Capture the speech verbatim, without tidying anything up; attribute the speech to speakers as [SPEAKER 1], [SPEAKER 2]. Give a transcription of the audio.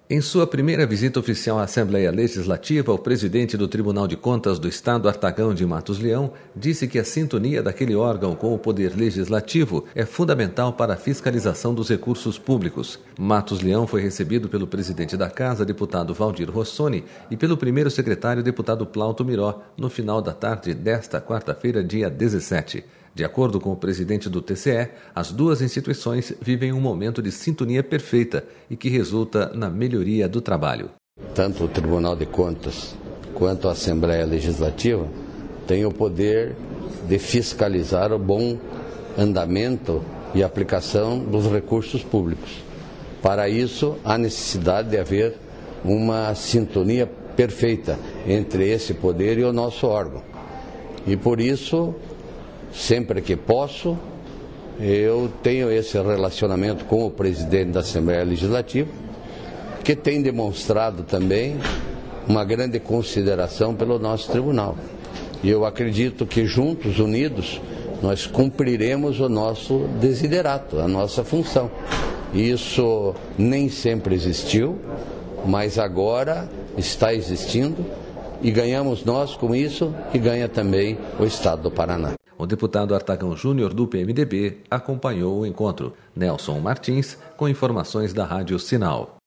[SPEAKER 1] Em sua primeira visita oficial à Assembleia Legislativa, o presidente do Tribunal de Contas do Estado, Artagão de Matos Leão, disse que a sintonia daquele órgão com o Poder Legislativo é fundamental para a fiscalização dos recursos públicos. Matos Leão foi recebido pelo presidente da Casa, deputado Valdir Rossoni, e pelo primeiro secretário, deputado Plauto Miró, no final da tarde desta quarta-feira, dia dezessete. De acordo com o presidente do T C E, as duas instituições vivem um momento de sintonia perfeita e que resulta na melhoria do trabalho.
[SPEAKER 2] Tanto o Tribunal de Contas quanto a Assembleia Legislativa têm o poder de fiscalizar o bom andamento e aplicação dos recursos públicos. Para isso, há necessidade de haver uma sintonia perfeita entre esse poder e o nosso órgão. E por isso, sempre que posso, eu tenho esse relacionamento com o presidente da Assembleia Legislativa, que tem demonstrado também uma grande consideração pelo nosso tribunal. E eu acredito que juntos, unidos, nós cumpriremos o nosso desiderato, a nossa função. Isso nem sempre existiu, mas agora está existindo e ganhamos nós com isso e ganha também o Estado do Paraná.
[SPEAKER 1] O deputado Artagão Júnior, do P M D B, acompanhou o encontro. Nelson Martins, com informações da Rádio Sinal.